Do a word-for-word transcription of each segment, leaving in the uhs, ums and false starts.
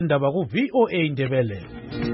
Indaba ku V O A Indebele.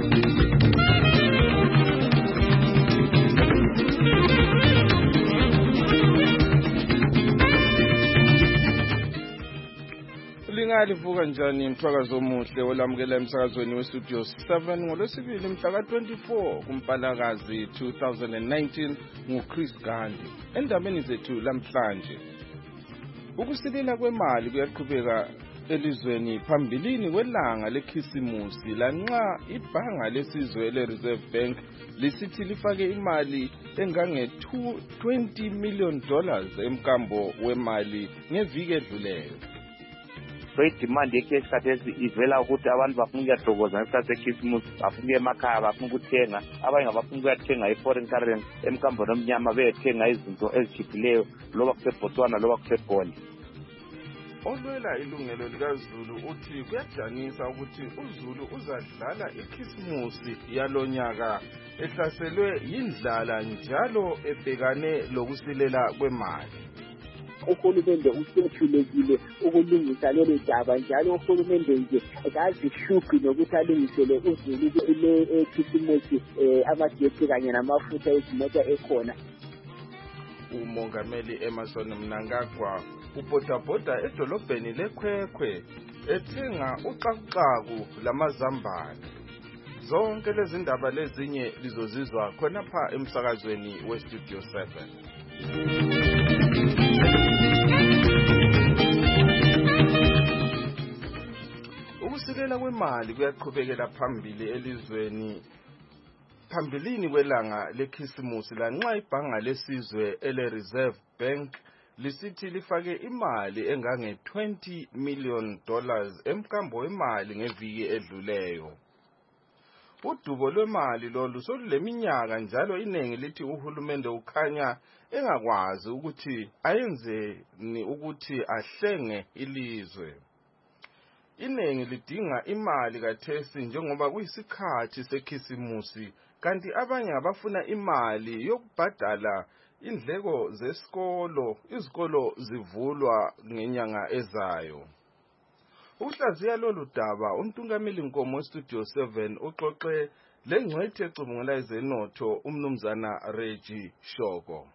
Lingalivuka njani mthwakazo omuhle olamukela emsakazweni westudio seven ngolwesibili mhla ka twenty-four kuMpalakazi two thousand nineteen nguChris Gandhi. Endabeni zethu lamhlanje, ukusilela kwemali kuyaqhubeka elizweni phambilini kwelanga lekhisimusi lanxa ibhanga lesizwe le-Reserve Bank lisithi lifake imali engange twenty million dollars emkambo wemali ngeviki edluleyo. So idemand yecash khathesi ivela ukuthi abantu bafuna ukuyadokoza ngesikhathi sekhisimusi, bafuna emakhaya, bafuna ukuthenga, abanye ngabafuna ukuyathenga i-foreign currency emkambweni omnyama beyethenga izinto ezishibhileyo loba kuseBotswana loba kuseGoli. Olwela ilungelo likaZulu uthi kuyajanisa ukuthi uZulu uzadlala ikhisimusi yalonyaka ehlaselwe yindlala njalo ebhekane lokusilela kwemali. Uhulumende usethulekile ukulungisa lelo daba, njalo uhulumende nje akazihluphi nokuthi alungisele uZulu ile ekhisimusi amagesi kanye namafutha ezimota ekhona. Umongameli Emmerson Mnangagwa ubhodabhoda edolobheni leKhwekhwe ethenga uxakuxaku lamazambane. Zonke lezi ndaba lezinye lizozizwa khonapha emsakazweni westudio seven. Ukusilela kwemali kuyaqhubekela phambili elizweni phambilini kwelanga lekhisimusi lanxa ibhanga lesizwe ele-Reserve Bank lisithi lifake imali engange twenty million dollars emkambo wemali ngeviki edluleyo. Udubo lwemali lolu soluleminyaka njalo iningi lithi uhulumende ukhanya engakwazi ukuthi ayenzeni ukuthi ahlenge ilizwe. Iningi lidinga imali kathesi njengoba kuyisikhathi sekhisimusi, kanti abanye abafuna imali yokubhadala indleko zesikolo, izikolo zivulwa ngenyanga ezayo. Uhlaziya lolu daba untungameli Nkomo westudio seven uxoxe lengcwethi ecubungula ezenotho umnumzana Reggie Shoko.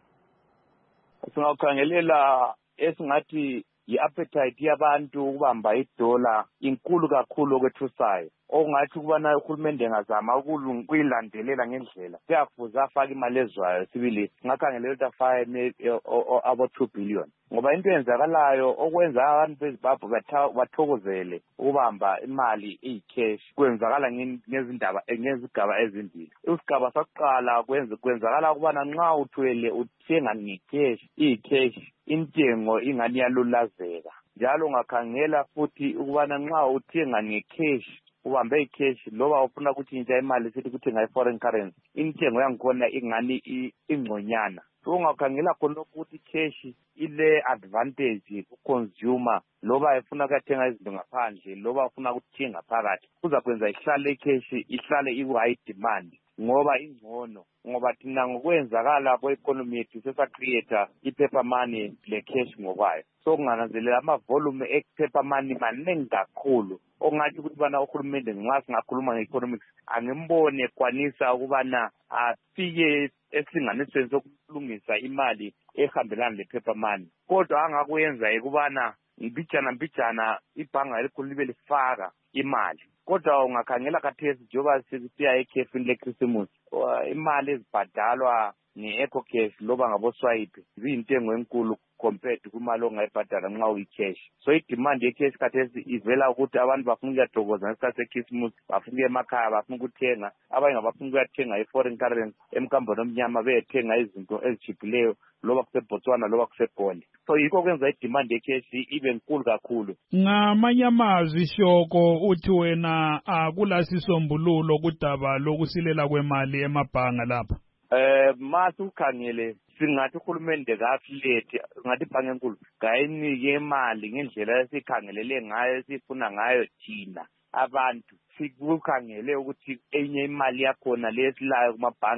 Singakhangelela esingathi i-appetite yabantu ukubamba idola inkulu kakhulu okwethusayo, okungathi ukubana uhulumende engazama ukuyilandelela ngendlela kuyafuza afake imali ezwayo sibili singakhangelela ukuthi afake abo two billion, ngoba into eyenzakalayo okwenza abantu beZimbabwe bathokozele ukubamba imali eyi-cash kwenzakala ngezindaba ngezigaba ezimbili. Isigaba sokuqala kwenzakala ukubana nxa uthwele uthenga nge-cash, iyi-cash intengo ingani yalulazeka, njalo ungakhangela futhi ukubana nxa uthenga nge-cash ubambe i-cash loba ufuna ukutshintsha imali sithi kuthenga i-foreign currency, intengo yangikhona ingani ingconyana. So ungakhangela khona ukuthi cash ile advantage ku-consumer loba efuna ukuthenga izinto ngaphandle loba ufuna ukuthenga phakathi, kuzakwenza ihlale cash ihlale i-high demand ngoba ingcono, ngoba thina ngokwenzakala kwe-economy yethu sesa-creator i-paper money le-cash ngokwayo. So kungananzelela ama-volume e-paper money maningi kakhulu, okungathi ukuthi bana uhulumende nxa singakhuluma nge-economics angimbone ekwanisa ukubana afike esilinganisweni sokulungisa imali ehambelana le-paper money. Kodwa angakwenza ukubana mbijana mbijana ibhanga elikhulu libe lifaka imali. Kodwa ungakhangela khathesi njengoba sesiya ekhefini lekhisimusi, imali ezibhadalwa nge-eco cash loba ngaboswipe ziyintengo enkulu compared kumali ongayibhadala nxa uyi-cash. So idemand ye-cash khathesi ivela ukuthi abantu bafuna ukuyadokoza ngesikhathi sekhisimusi, bafuna ukuya emakhaya, bafuna ukuthenga, abanye ngabafuna ukuyathenga i-foreign currency emkambweni omnyama beyethenga izinto ezishibhileyo loba kuseBotswana loba kuseGoli. So yikho kwenza idemand ye-cash ibe nkulu kakhulu. Ngamanye amazwi Shoko, uthi wena akulasisombululo kudaba lokusilela kwemali emabhanga lapha. Eh mase ukhangele singathi uhulumende kafilethi ngathi ibhange enkulu ngayinike imali ngendlela esikhangelele ngayo esifuna ngayo thina abantu, sikukhangele ukuthi enye imali yakhona lesilayo kumabhanga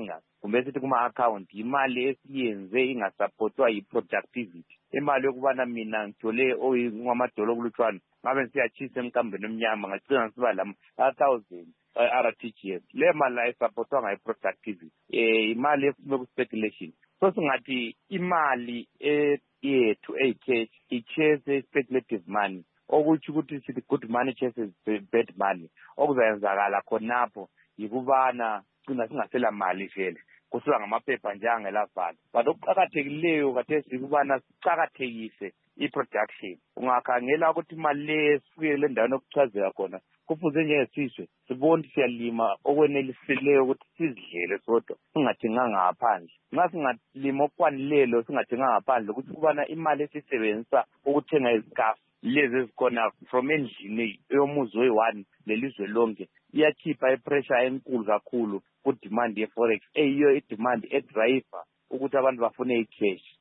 kumbe sithi kuma-account imali esiyenze ingasupportwa yi-productivity. Imali yokubana mina ngithole oyingamadolo okulutshwana ngabe siyachisa emkambeni emnyama ngagcina siba la thousand R T G S. Le mali ayisupportwa ngayi-productivity. Eh imali efume ku-speculation. So singathi imali yethu eyi-cash i-chase speculative money. Okuthi ukuthi sithi good money chases bad money. Okuzayenzakala khonapho yikubana cina singasela mali vele. Kusuka ngamaphepha nje angelavalo. But okuqakathekileyo kathesi kubana sicakathekise i-production. Ungakhangela ukuthi imali le sifike le ndawo okuchazeka khona kufuze njengesizwe sibone ukuthi siyalima okwenelisileyo ukuthi sizidlele sodwa singathenganga ngaphandle. Nxa singalima okwanilelo singathenganga ngaphandle ukuthi kubana imali esisebenzisa ukuthenga izikafu lezi ezikhona from endlini yomuzi oyi-one lelizwe lonke iyakhipha ipressure enkulu kakhulu ku-demand ye-forex eyiyo i-demand edriver ukuthi abantu bafune i-cash.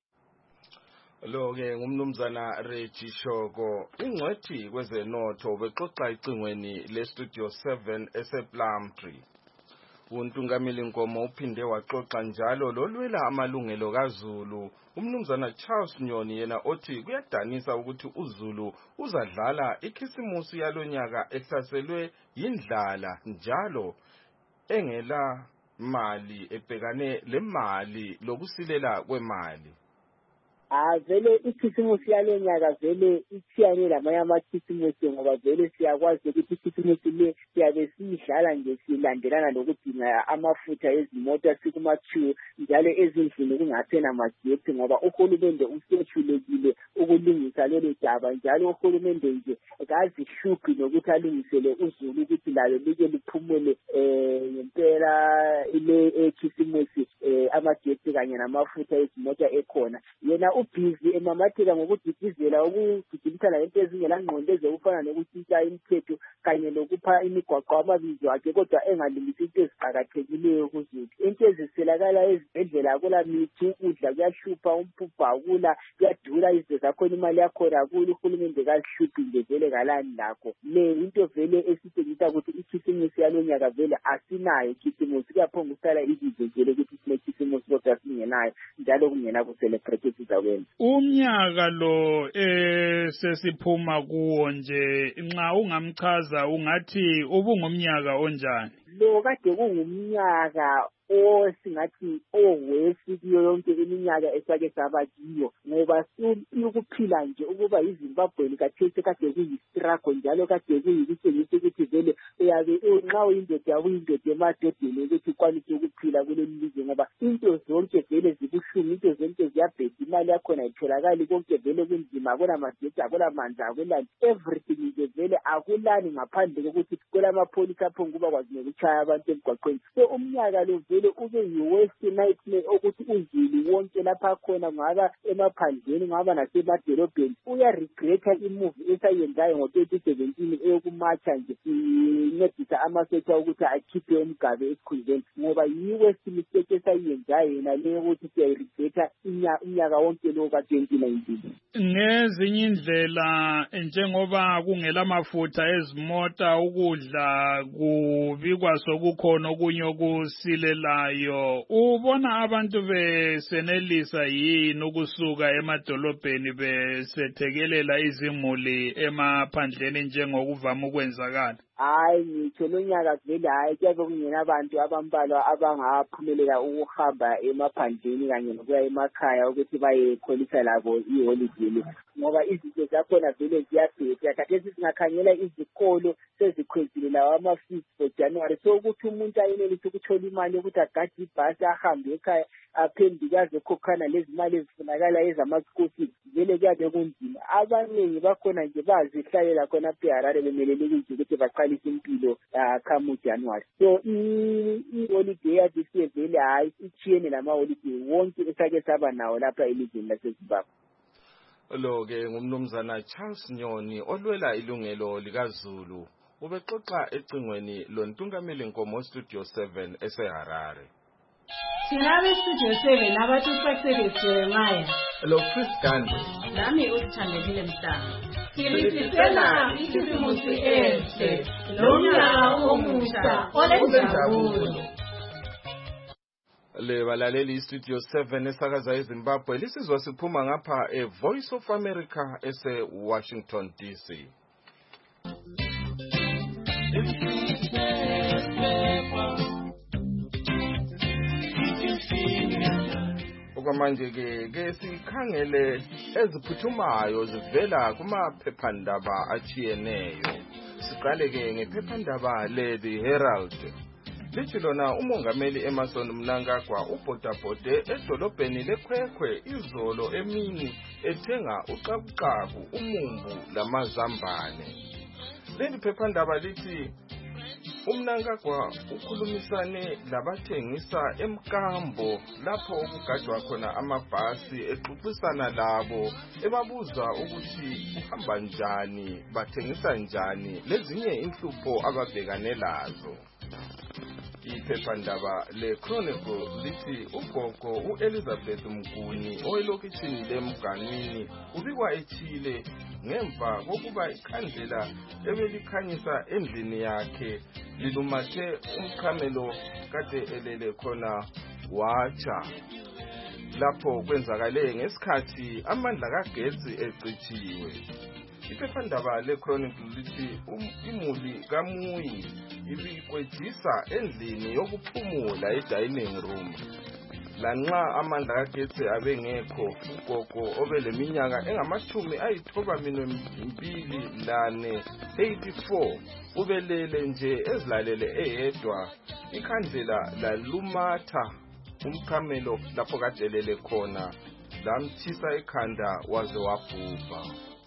Lo-ke ngumnumzana Reggie Shoko, ingcwethi kwezenotho bexoxa icingweni le-Studio seven ese-Plumtree. UNtungameli Nkomo uphinde waxoxa njalo lolwela amalungelo kaZulu. Umnumzana Charles Nyoni yena othi kuyadanisa ukuthi uZulu uzadlala ikhisimusi yalonyaka ehlaselwe yindlala njalo engela mali ebhekane le mali lokusilela kwemali. Ah vele ikhisimusi yalenyaka vele ithiyane lamanye amakhisimusi ngoba vele siyakwazi ukuthi ikhisimusi le siyabe siyidlala nje silandelana lokudinga amafutha ezimota sikumathiwe njalo ezindlini kungaphena magetsi ngoba uhulumende usethulekile ukulungisa lelo daba njalo uhulumende nje akazihluphi nokuthi alungisele uZulu ukuthi layo like liphumule ngempela ile ekhisimusi amagetsi kanye namafutha ezimota ekhona. Yena ubhizi emamatheka ngokudidizela ukugidimisana into ezingelangqondo ezokufana nokutshintsha imithetho kanye lokupha imigwaqo amabizo akhe kodwa engalungisi into eziqakathekileyo kuZulu. Into eziselakala ezibhedlela akula mithi, ukudla kuyahlupha, umpupha akula, kuyadula izinto zakhona imali yakhona akula, uhulumende kazihluphi nje vele kalani lakho. Le into vele esitshengisa ukuthi ikhisimusi yalonyaka vele asinayo ikhisimusi, kuyaphonga ukusala ibizo nje lokuthi sinekhisimusi kodwa singenayo njalo kungena ku-celebrate izawena. Umnyaka lo eh sesiphuma kuwo nje nxa ungamchaza ungathi ubungumnyaka onjani? Lo kade kungumnyaka osingathi owesi kuyo yonke iminyaka esake saba kiyo ngoba ukuphila nje ukuba yiZimbabwe likathese kade kuyistruggle njalo kade kuyikutshengisa ukuthi vele uyabe nxa uyindoda uyindoda emadodeni ukuthi ukwanise ukuphila kuleli lizwe ngoba into zonke vele zibuhlungu, into zonke ziyabheda, imali yakhona itholakali konke vele kunzima, akula magetsi, akula manzi, akula everything nje vele akulani ngaphandle kokuthi kulamapholisa aphonga kuba kwazi nokuchaya abantu emgwaqweni. So umnyaka lo vele ube yi-worst nightmare ukuthi uZulu wonke lapha khona ngaba emaphandleni ngaba nasemadolobheni uyaregretha imove esayenzayo ngo-twenty seventeen eyokumatsha nje incedisa amasosha ukuthi akhiphe umgabe esikhundleni ngoba yi-worst mistake esayenzayo yena leyo ukuthi siyayiregretha umnyaka wonke lo ka-twenty nineteen. Ngezinye indlela njengoba kungela mafutha ezimota, ukudla kubikwa sokukhona okunye okusilelayo, ubona abantu besenelisa yini ukusuka emadolobheni besethekelela izimuli emaphandleni njengokuvama ukwenzakala? Hayi ngitsho lonyaka vele hayi kuyabe kungena abantu abambalwa abangaphumelela ukuhamba emaphandleni kanye nokuya emakhaya ukuthi bayekholisa labo iholidini ngoba izinto zakhona vele ziyabheda. Khathesi singakhangela izikolo sezikhwezile lawo ama-fees for January, so ukuthi umuntu ayenelise ukuthola imali yokuthi agade ibhasi ahambe ekhaya aphenduke azokhokhana lezi mali ezifunakala ezama-school fees vele kuyabe kunzima. Abaningi bakhona nje bazihlalela khona apha eHarare bemelele kunje ukuthi baqalise impilo come uJanuary. So i-holiday yadisiye vele hayi itshiyene lama-holiday wonke esake saba nawo lapha elizweni laseZimbabwe. Lo-ke ngumnumzana Charles Nyoni olwela ilungelo likaZulu ubexoxa ecingweni loNtungameli Nkomo Studio seven eseHarare. Sinabe Studio seven abathi usasebenze ngaya. Lo Chris Gandhi. Nami uthandekile mhlanga. Silisela ikhisimusi enhle. Lo nyaka omusha olenjabulo. Le balaleli Studio seven esakaza eZimbabwe lisizwa siphuma ngapha e Voice of America ese Washington D C. Okwamanje ke ke sikhangele eziphuthumayo zivela kumaphephandaba achiyeneyo. Siqale ke ngephephandaba le The Herald. Lithi lona umongameli Emmerson Mnangagwa ubhodabhode edolobheni leKhwekhwe izolo emini ethenga uqabuqabu umumbu lamazambane. Leli phephandaba lithi uMnangagwa ukhulumisane labathengisa eMkambo lapho okugadwa khona amabhasi exoxisana labo ebabuza ukuthi uhamba njani bathengisa njani lezinye inhlupho ababhekane lazo. Iphephandaba le Chronicle lithi ugogo uElizabeth Mguni oyelokishini leMganwini ubikwa ethile ngemva kokuba ikhandlela ebelikhanyisa endlini yakhe lilumathe umkhamelo kade elele khona watsha. Lapho kwenzakale ngesikhathi amandla kagetsi ecitshiwe. Iphephandaba le Chronicle lithi imuli kaMuyi ibikwejisa endlini yokuphumula e-dining room. Lanxa amandla kagetsi abengekho ugogo obeleminyaka engamashumi ayithoba mbili lane eighty-four ubelele nje ezilalele eyedwa ikhandlela lalumatha umkhamelo lapho kadelele khona lamthisa ekhanda waze wabhubha.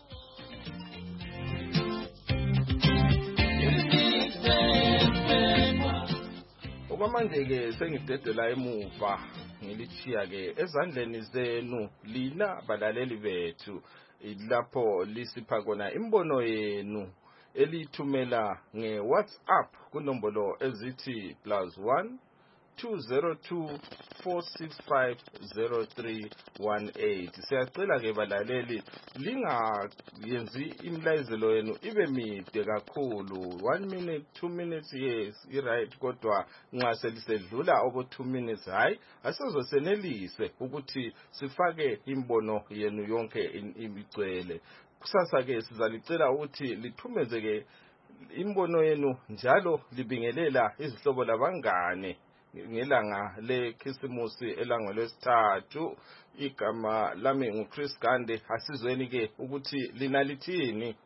Okwamanje ke sengidedela emuva ngilithiya ke ezandleni zenu lina balaleli bethu lapho lisipha kona imbono yenu elithumela nge WhatsApp kunombolo ezithi plus one two zero two four six five zero three one eight. Siyacela ke balaleli lingayenzi imlayezelo yenu ibe mide kakhulu, one minute two minutes yes i-right, kodwa nxa selisedlula obo two minutes hayi asezosenelise ukuthi sifake imbono yenu yonke imigcwele. Kusasa ke sizalicela ukuthi lithumeze ke imbono yenu njalo libingelela izihlobo labangane ngelanga lekhisimusi elangwe lwesithathu. Igama lami nguChris Gande. Asizweni ke ukuthi lina lithini.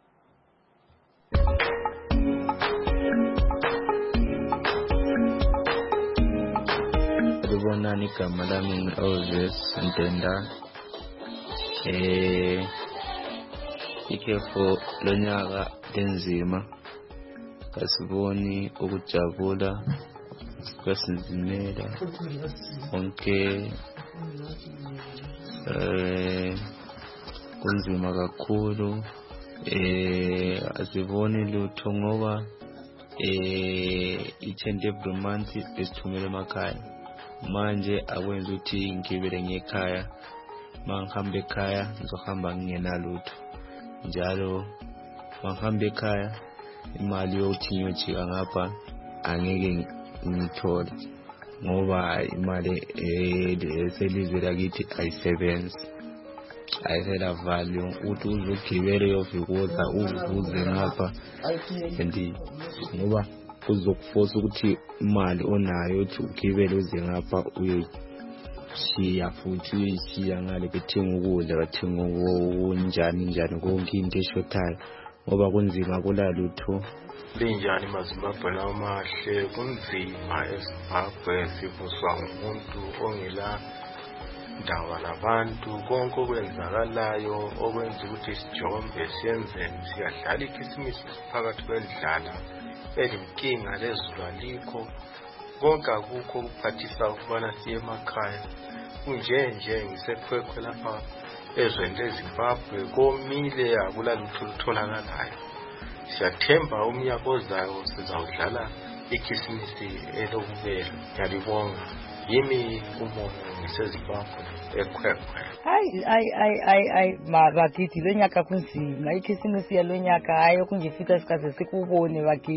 Libonani igama lami ngu-Elvis Ntenda. Eh ikhefu lonyaka lenzima kasiboni ukujabula kwasinzimela onke eh kunzima kakhulu eh asiboni lutho ngoba eh i-tenth every month esithumela emakhaya manje akwenza ukuthi ngibele ngekhaya mangihamba ekhaya ngizohamba ngingenalutho njalo mangihamba ekhaya imali yokuthi ngiyojika ngapha angeke ngithole ngoba imali eselizwe lakithi ayisebenzi ayisela value uthi uzogibela yovikuza uvuze ngapha endi ngoba kuzokuforce ukuthi imali onayo uthi ugibele uze ngapha uyoshiya futhi uyishiya ngale bethenga ukudla bathenga okunjani njani konke into eshotayo ngoba kunzima kulalutho. Linjani maZimbabwe lamahle kunzima eZimbabwe sivuswa ngumuntu ongela ndaba labantu konke okwenzakalayo okwenza ukuthi sijombe siyenzeni siyadlala ikhisimusi phakathi kwendlala elinkinga lezulu alikho konke akukho kuphathisa ukubana siye emakhaya kunje nje ngisekhwekhwe lapha ezweni leZimbabwe komile akulalutho lutholakalayo. Siyathemba umnyaka ozayo sizawudlala ikhisimusi elokubela. Ngiyabonga yimi umoya ngiseZimbabwe ekhwekhwe. Hayi hayi hayi hayi hayi bagidi lonyaka kunzima ikhisimusi yalonyaka hayi okunjifika sikaze sikubone bagidi.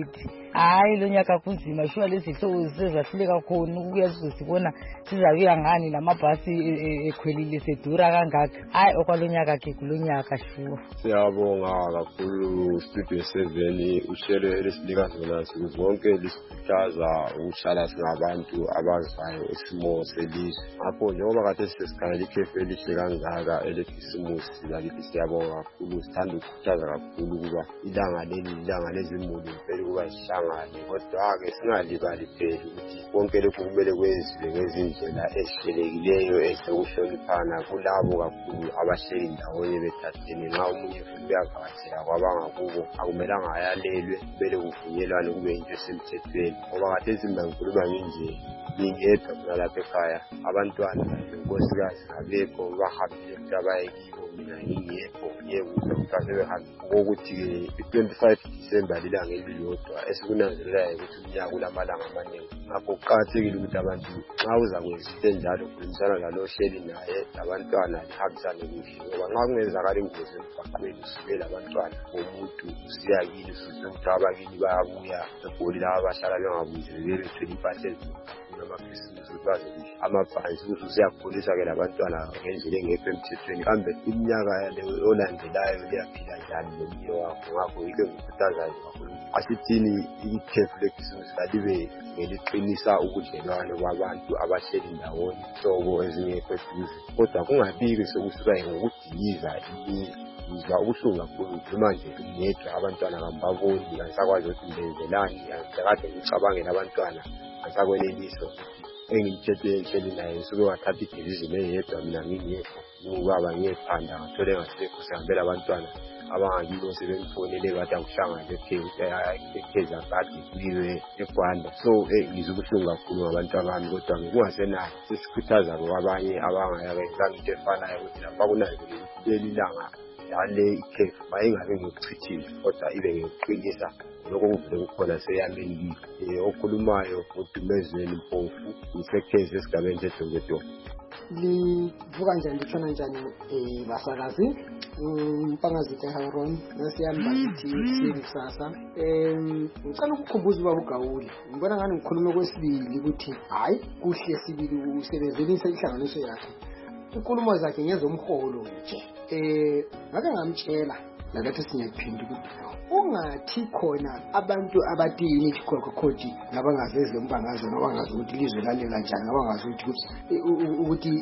hayi lo nyaka kunzima shuwa lezihlobo zisezahluleka khona ukuya sizosibona sizakuya ngani lamabhasi ekhwelile sedura kangaka. Hayi okwalo nyaka ke kulo nyaka shuwa. Siyabonga kakhulu Studio seven uhlelo elisinika zona zonke lisikhuthaza ukuhlala singabantu abazayo isimo selizwe. Ngakho njengoba kade sesikhangela ikhefu elihle kangaka elekhisimusi lakithi siyabonga kakhulu, sithanda ukukhuthaza kakhulu ukuba ilanga leli ilanga lezimuli impela ukuba sihlangane, kodwa-ke singalibali phela ukuthi konke lokhu kumele kwenziwe ngezindlela ezihlelekileyo ezinokuhloniphana kulabo kakhulu abahleli ndawonye bethathene. Nxa omunye futhi uyavakatshela kwabangakubo akumelanga ayalelwe, kumele kuvunyelwane kube yinto esemthethweni, ngoba kade ezimba ngikhuluma nginje ngingedwa mina lapha ekhaya, abantwana lenkosikazi abekho bahambile ukuthi abaye kibo, mina ngingekho ngiyekuza ukuthi sebehambe. Ukuthi i-twenty-five December lilanga elilodwa esikunanzelelayo ukuthi umnyaka kulamalanga amaningi. Ngakho kuqakathekile ukuthi abantu nxa uzakwenza into enjalo ukhulumisana lalo hleli naye labantwana lihambisane kuhle, ngoba nxa kungenzakala ingozi emgwaqweni usukela abantwana bomuntu usiya kini futhi ukuthi abakini bayabuya eGoli laba abahlala bengabuzi bebethwele impahla ezinkulu amakhrisimisi ukuthi baze amabhansi ukuthi usiyakholisa-ke labantwana ngendlela engekho emthethweni. Kambe iminyaka olandelayo liyaphila njani nomunye wakho? Ngakho yike ngikhuthazayo kakhulu asithini ikhefu lekhisimusi lalibe ngeliqinisa ubudlelwane kwabantu abahleli ndawonye hlobo ezingekho eduze, kodwa kungabiki sokusuka ngokudiliza ngizwa ubuhlungu kakhulu manje ngedwa abantwana kambaboni, angisakwazi ukuthi ngenzelani, angikade ngicabangela abantwana, angisakweneliso engimthethe enhleli naye suke wathatha idecision eyedwa, mina ngingekho ngubaba ngiyephanda ngathole ngasekho sihambela abantwana abangakibo sebemfonele bathi akuhlangane ekheza kade kuyiwe eGwanda. So ngizwe ubuhlungu kakhulu ngabantu abami, kodwa kungasenayo sesikhuthaza kwabanye abangayenza into efanayo ukuthi lapha kunanzelele leli langa yale ikhefu mayingabe ngikuchithile kodwa ibe ngikuqinisa lokho kuvule kukhona seyameni kiyo. Okhulumayo uDumezweni Mpofu ngisekhezi esigabeni seDongedo. Livuka njani litshona njani eh basakazi umpangazi kaHaron nasiyamba ithi sikusasa. Em ngicela ukukhumbuza ubaba uGawuli, ngibona ngani ngikhuluma kwesibili ukuthi hayi kuhle sibili usebenzisa ihlanganiso yakhe. Inkulumo zakhe ngezomholo nje. Eh ngake ngamtshela nakathi singaphinda ukuthi ungathi khona abantu abathi unity kokhoji nabangazeze umbangazo nabangazi ukuthi ilizwe lalela njani, nabangazi ukuthi ukuthi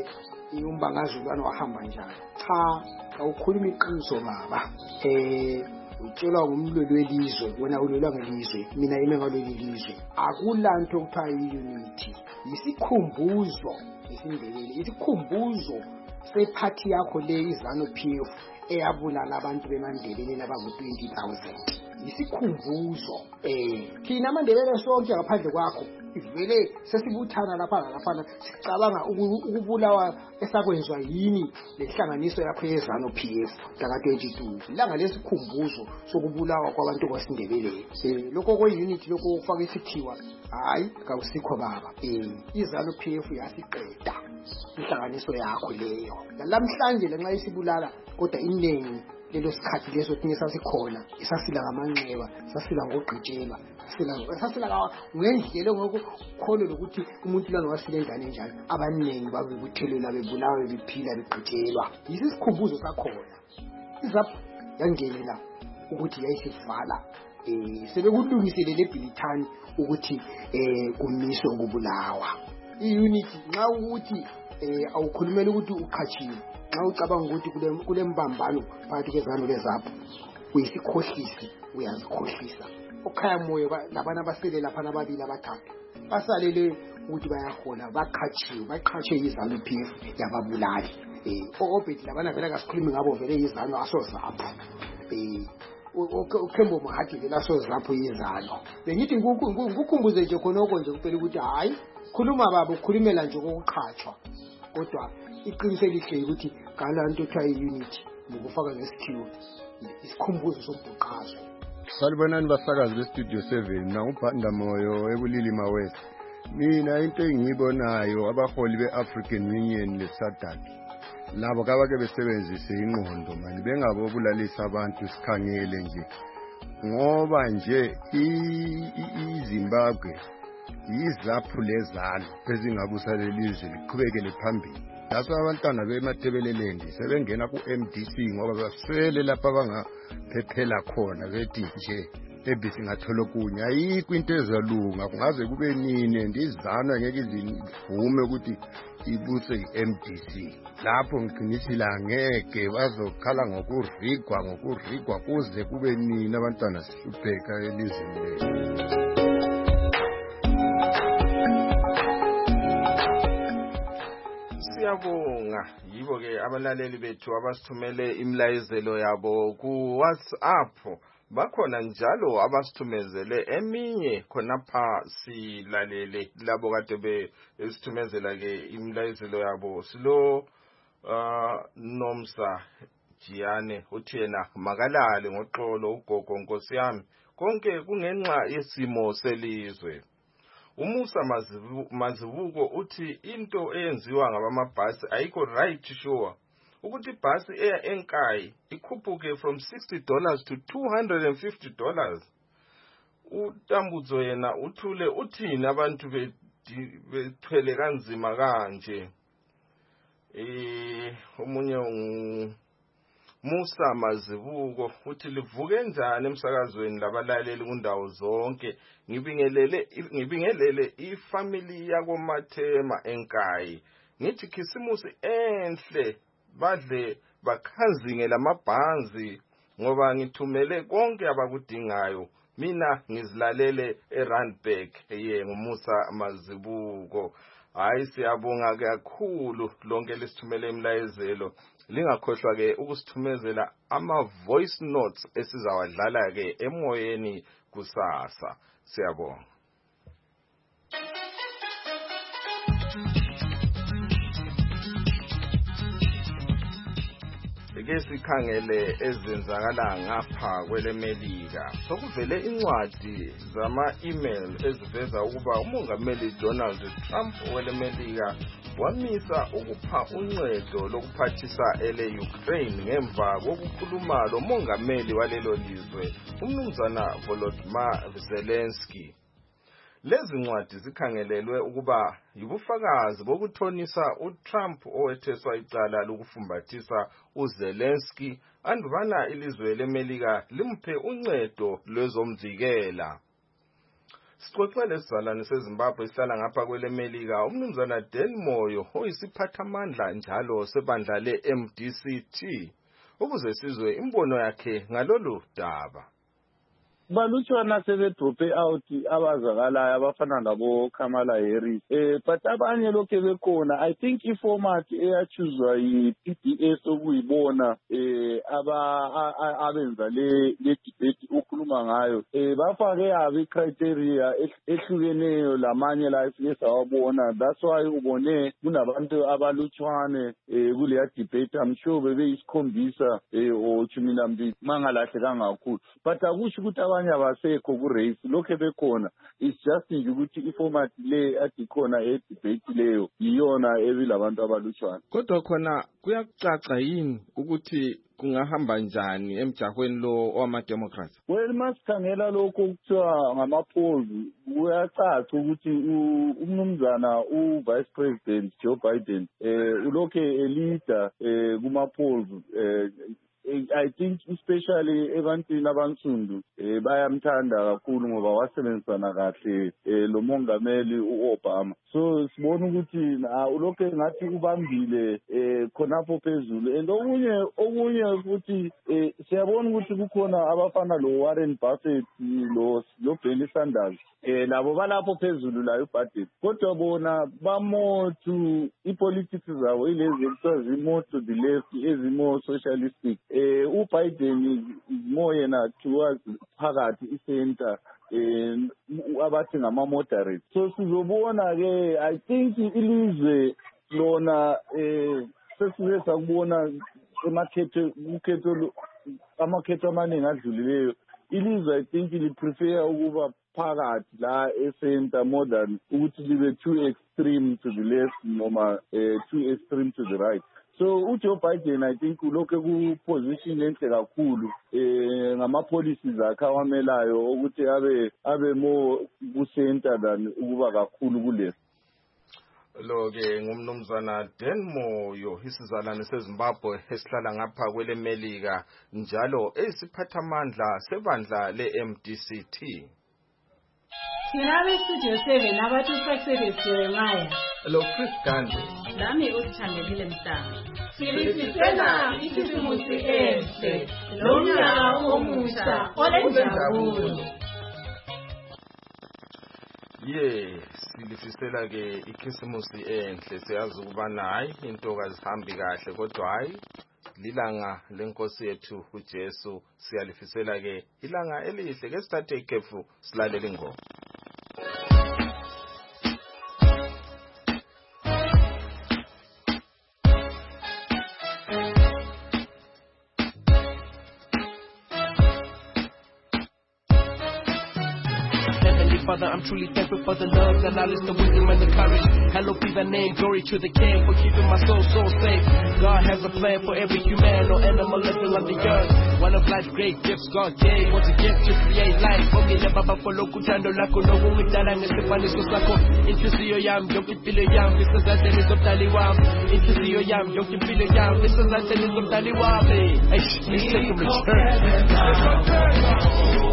eh umbangazo lwana wahamba njani. Cha, awukhuluma iqiniso baba. Eh utshelwa ngumlweli welizwe, wena ulwelwa ngelizwe, mina yimi ngaleli lizwe. Akulanto okuthiwa unity, isikhumbuzo isindebele, isikhumbuzo sephathi yakho le iZanu P F eyabulala abantu beMandeleni abangu twenty thousand. Isikhumbuzo eh thina aMandebele sonke ngaphandle kwakho ivele sesibuthana lapha lapha sicabanga ukubulawa esakwenzwa yini lehlanganiso yakho yeZanu P F ka twenty-two. Ilanga lesikhumbuzo sokubulawa kwabantu kwaSindebele. Eh lokho ko unity lokho ufaka isithiwa hayi kawusikho baba. Eh iZanu P F yasiqeda ihlanganiso yakho leyo. Lamhlanje lenxa isibulala kodwa iningi lelo sikhathi leso thina sasikhona isasila ngamanxeba, sasila ngogqitshelwa, sasila sasila ngendlela ngokukholwa ukuthi umuntu lana wasile njani njani, abaningi babebuthelela bebulawa bephila begqitshelwa. Yisikhumbuzo sakhona. Izapho yangenela ukuthi yayisivala eh sebekulungisele leBilithani ukuthi eh kumiswe ukubulawa. I-unity nxa ukuthi eh awukhulumela ukuthi uqhatshiwe, nxa ucabanga ukuthi kule kule mbambano phakathi kwezanu lezapho uyisikhohlisi, uyazikhohlisa. Okhaya moyo labana basele lapha nababili abathathu basalele ukuthi bayakhona baqhatshiwe, baqhatshe iZanu P F yababulali. Eh obhethi labana vele kasikhulumi ngabo vele iZanu asozapho. Eh uKhembo Mahadi vele asozapho iZanu. Bengithi ngikukhumbuze nje khonoko nje kuphela ukuthi hayi khuluma baba ukhulumela nje kokuqhatshwa, kodwa iqiniso elihle ukuthi ngalanto ekuthiwa i-unity ngokufaka ngesikhiwo isikhumbuzo sobhuqazo. Salibonani basakazi beStudio seven, nawubhanda moyo eBulilima West. Mina into engiyibonayo abaholi be-African Union le-SADC labo kabake besebenzise ingqondo manje bengabobulalisa abantu sikhangele nje ngoba nje iZimbabwe yizaphu lezalo ezingabusa lelizwe liqhubekele phambili. Laso abantwana bemathebelelendi sebengena ku-M D C ngoba baswele lapha abangaphephela khona bethi nje ebi singathola okunye. Ayikho into ezalunga, kungaze kube nini ndizana ngeke izivume ukuthi ibuse i-M D C. Lapho ngiqinisile angeke bazokhala ngokurigwa ngokurigwa kuze kube nini abantwana sihlupheka elizweni lethu. Siyabonga yibo ke abalaleli bethu abasithumele imlayezelo yabo ku WhatsApp. Bakhona njalo abasithumezele eminye khonapha silalele labo kade besithumezela ke imlayezelo yabo. Silo uh, Nomsa Jiane uthi yena makalale ngoxolo ugogo Nkosi yami konke kungenxa yesimo selizwe. Umusa Mazibuko uthi into eyenziwa ngabamabhasi ayikho right sure ukuthi ibhasi eya eNkayi ikhuphuke from sixty dollars to two hundred fifty dollars. Utambuzo yena uthule uthini abantu bethwele kanzima kanje. Eh omunye Musa Mazibuko uthi livuke njani emsakazweni labalaleli kundawo zonke. Ngibingelele ngibingelele ifamily yako Mathema eNkayi. Ngithi khisimusi enhle badle bakhanzinge lamabhanzi ngoba ngithumele konke abakudingayo. Mina ngizilalele eRandburg eye ngoMusa Mazibuko. Hayi siyabonga kakhulu lonke lesithumele imlayezelo. Lingakhohlwa ke ukusithumezela ama voice notes esizawadlala ke emoyeni kusasa. Siyabonga. Ke sikhangele ezenzakala ngapha kwelemelika. Sokuvele incwadi zama-email eziveza ukuba uMongameli Donald Trump welemelika wamisa ukupha uncedo lokuphathisa ele Ukraine ngemva kokukhuluma lo mongameli walelo lizwe uMnumzana Volodymyr Zelensky. Lezi ncwadi zikhangelelwe ukuba yibufakazi bokuthonisa uTrump owetheswa icala lokufumbathisa uZelensky andubana ilizwe lemelika limphe uncedo lwezomvikela. Sixoxele sizalwane seZimbabwe isihlala ngapha kwelemelika uMnumzana Dan Moyo oyisiphathamandla njalo sebandla le-M D C T ukuze sizwe imbono yakhe ngalolu daba. Balutshwana sebedrope out abazakalayo abafana nabo Kamala Harris eh but abanye lokho bekhona. I think iformat eyachuzwa yi-P D S okuyibona eh aba abenza le debate ukhuluma ngayo eh bafake abi criteria ehlukeneyo lamanye la esiyabona. That's why ubone kunabantu abalutshwane eh kule debate. I'm sure bebe isikhombisa eh o chumi nambili mangalahle kakhulu but akusho ukuthi abanye abasekho ku race lokho bekhona. It's just nje ukuthi iformat le adikhona edebate leyo iyona ebilabantu abalutshwana. Kodwa khona kuyacaca yini ukuthi kungahamba njani emjahweni lo wama Democrats? Well masikhangela lokho kuthiwa ngama polls kuyacaca ukuthi umnumzana u Vice President Joe Biden eh ulokho elida eh kuma polls eh I think especially ebantwini abansundu eh bayamthanda kakhulu ngoba wasebenzisana kahle eh lo mongameli uObama. So sibona ukuthi ulokho ngathi ubambile eh khonapho phezulu. And okunye okunye futhi eh siyabona ukuthi kukhona abafana lo Warren Buffett lo lo Bernie Sanders eh labo balapho phezulu la ibudget. Kodwa bona bamo to ipolitics zabo ilezi ekuthiwa zimo to the left ezimo socialistic. Eh uBiden is more yena towards phakathi isenta eh abathi ngama moderate. So sizobona ke I think ilizwe lona eh sesize sakubona emakhetho ukhetho amakhetho amaningi adlulileyo. Ilizwe I think li prefer ukuba phakathi la esenta more than ukuthi libe too extreme to the left noma eh too extreme to the right. So uJoe Biden I think ulokhu ku position enhle kakhulu eh ngama policies akhe awamelayo ukuthi abe abe more ku center than ukuba kakhulu kulesi. Lo ke ngumnumzana Dan Moyo isizalwane seZimbabwe esihlala ngapha kwele Melika njalo esiphathamandla sebandla le-M D C T. Sinabe studio seven abathi Success Jeremiah. Lo Chris Gandhi. Nami uThandekile Mhlanga. Silifisela ikhisimusi enhle. Lo nyaka omusha olenjabulo. Yes, silifisela ke ikhisimusi enhle siyazi ukubana hayi into kazihambi kahle kodwa hayi lilanga lenkosi yethu uJesu siyalifisela ke ilanga elihle ke sithathe ikhefu silalela ingoma. Father, I'm truly thankful for the love, the knowledge, the wisdom, and the courage. Hallowed be thy name, glory to the King for keeping my soul so safe. God has a plan for every human or animal living on the earth. One of life's great gifts God gave was a gift to create life. For me, never bafolo kutando lako, no umidala ngesifaniso sakho. Inhliziyo yami, yonke impilo yami, isezandleni zomdali wami. Inhliziyo yami, yonke impilo yami, isezandleni zomdali wami. Hey, let's take him to church.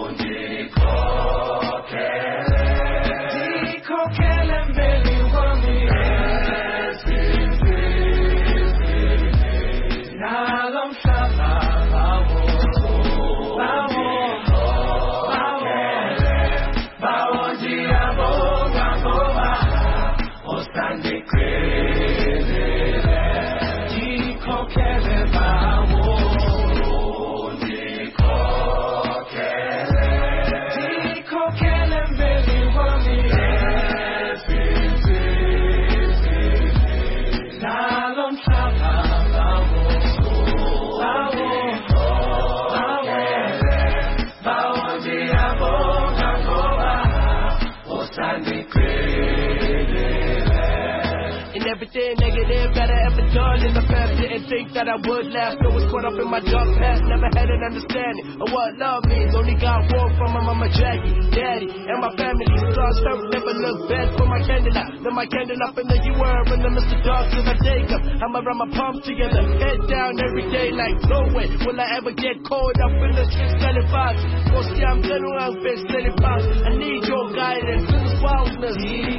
Everything negative that I ever done in the past, didn't think that I would last. I was caught up in my dark past, never had an understanding of what love means. Only got war from my mama Jackie, daddy, and my family. Stars felt never look bad for my candlelight. Then my candle up and then you were in the Mister Dark till I take up. I'ma run my palms together, head down every day like no way will I ever get caught up in the streets selling vibes. Mostly I'm general out there selling vibes. I need your guidance in this wildness.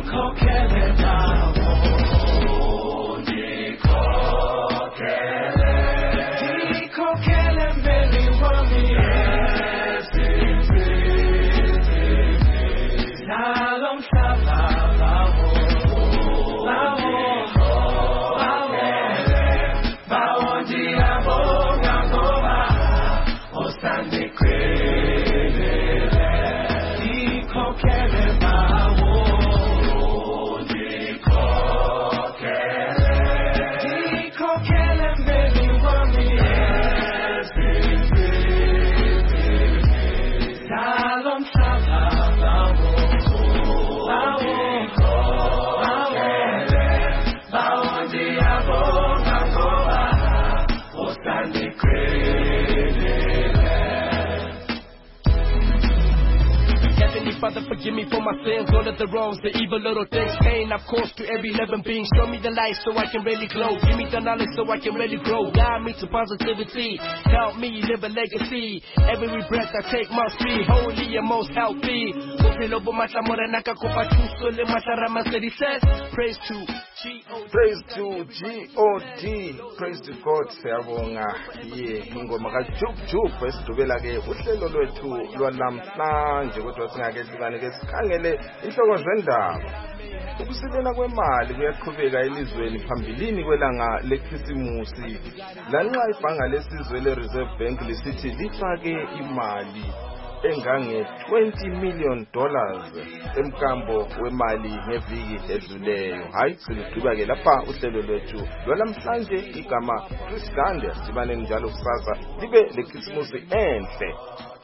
Father, forgive me for my sins, all of the wrongs, the evil little things, pain I've caused to every living being. Show me the light so I can really glow. Give me the knowledge so I can really grow. Guide me to positivity. Help me live a legacy. Every breath I take must be holy and most healthy. Praise to G O D. Praise to G O D. Praise to God. Siyabonga ye ingoma kaJub Jub esidubela ke uhlelo lwethu lwanamhlanje kodwa singake hlukane ke sikhangele inhloko zendaba. Ukusebenza kwemali kuyaqhubeka elizweni phambilini kwelanga lekhisimusi. Lanxa ibhanga lesizwe leReserve Bank lisithi lifake imali engange twenty million dollars emkambo wemali ngeviki edluleyo. Hayi siligqiba ke lapha uhlelo lwethu lwalamhlanje igama Chris Gandhi sibane njalo kusasa libe lekhisimusi enhle.